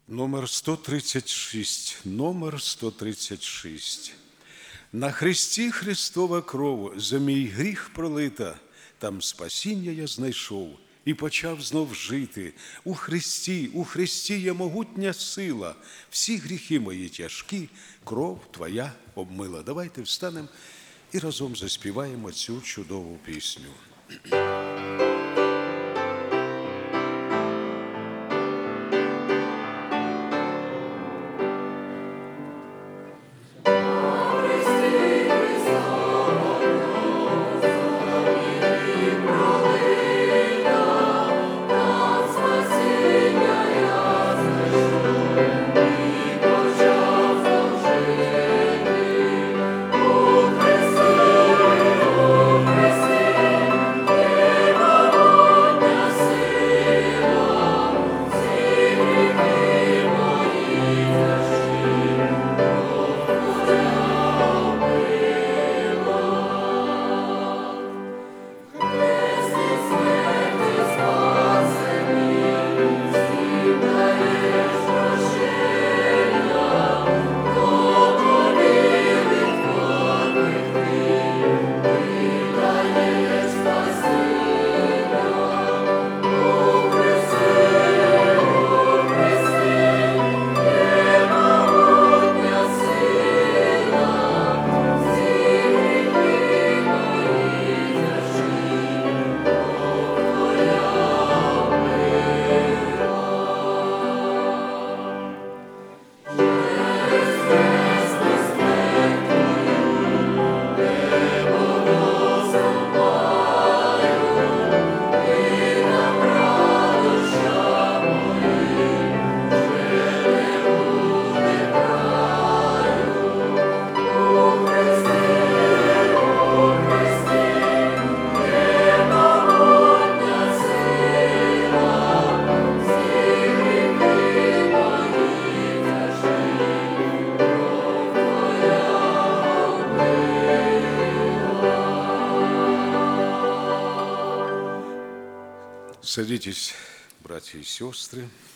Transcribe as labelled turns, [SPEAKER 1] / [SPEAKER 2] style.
[SPEAKER 1] Номер 136. Номер 136. На хресті Христова кров, за мій гріх пролита, там спасіння я знайшов і почав знов жити. У Христі є могутня сила, всі гріхи мої тяжкі, кров Твоя обмила. Давайте встанемо і разом заспіваємо цю чудову пісню. Садитесь, братья и сестры.